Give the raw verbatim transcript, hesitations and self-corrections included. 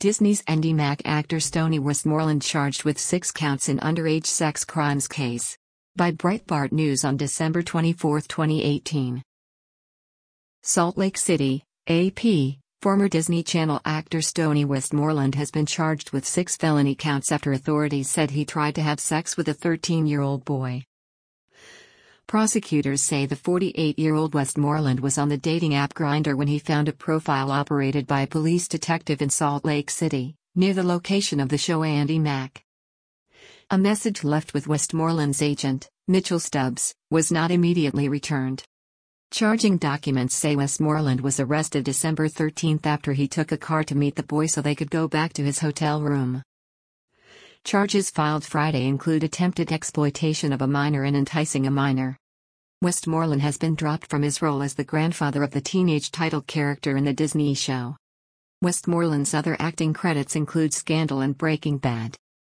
Disney's Andy Mack actor Stoney Westmoreland charged with six counts in underage sex crimes case. By Breitbart News on December twenty-fourth, twenty eighteen. Salt Lake City, A P. Former Disney Channel actor Stoney Westmoreland has been charged with six felony counts after authorities said he tried to have sex with a thirteen-year-old boy. Prosecutors say the forty-eight-year-old Westmoreland was on the dating app Grindr when he found a profile operated by a police detective in Salt Lake City, near the location of the show Andy Mack. A message left with Westmoreland's agent, Mitchell Stubbs, was not immediately returned. Charging documents say Westmoreland was arrested December thirteenth after he took a car to meet the boy so they could go back to his hotel room. Charges filed Friday include attempted exploitation of a minor and enticing a minor. Westmoreland has been dropped from his role as the grandfather of the teenage title character in the Disney show. Westmoreland's other acting credits include Scandal and Breaking Bad.